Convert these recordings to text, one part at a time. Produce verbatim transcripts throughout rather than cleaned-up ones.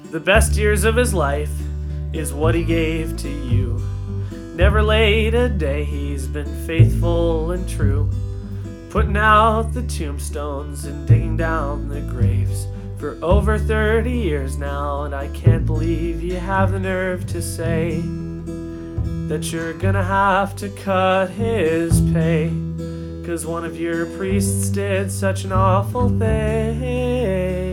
The best years of his life is what he gave to you. Never late a day, he's been faithful and true, putting out the tombstones and digging down the graves for over thirty years now. And I can't believe you have the nerve to say that you're gonna have to cut his pay, 'cause one of your priests did such an awful thing.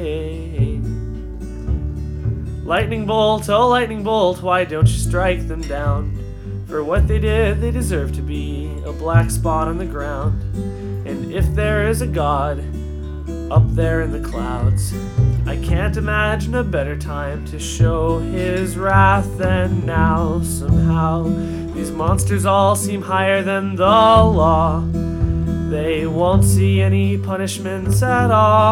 Lightning bolt, oh lightning bolt, why don't you strike them down? For what they did, they deserve to be a black spot on the ground. And if there is a God up there in the clouds, I can't imagine a better time to show his wrath than now. Somehow these monsters all seem higher than the law. They won't see any punishments at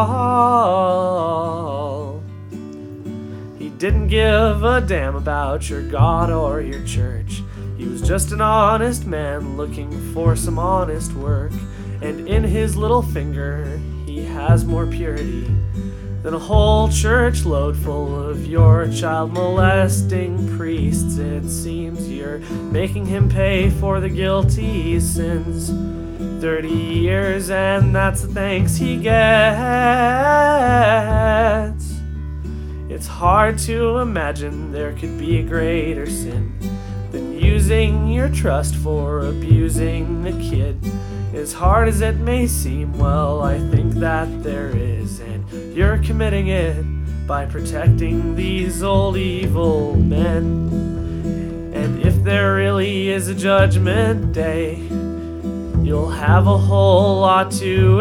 all. He didn't give a damn about your God or your church. He was just an honest man looking for some honest work. And in his little finger he has more purity than a whole church load full of your child molesting priests. It seems you're making him pay for the guilty sins. Thirty years, and that's the thanks he gets. It's hard to imagine there could be a greater sin than using your trust for abusing a kid. As hard as it may seem, well, I think that there is, and you're committing it by protecting these old evil men. And if there really is a judgment day, you'll have a whole lot to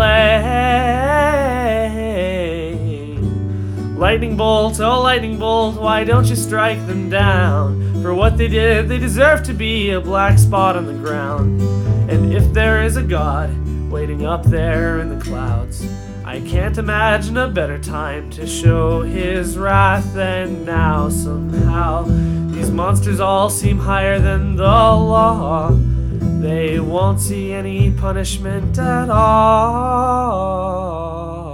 explain. Lightning bolt, oh lightning bolt, why don't you strike them down? For what they did, they deserve to be a black spot on the ground. And if there is a God waiting up there in the clouds, I can't imagine a better time to show his wrath than now. Somehow these monsters all seem higher than the law. They won't see any punishment at all.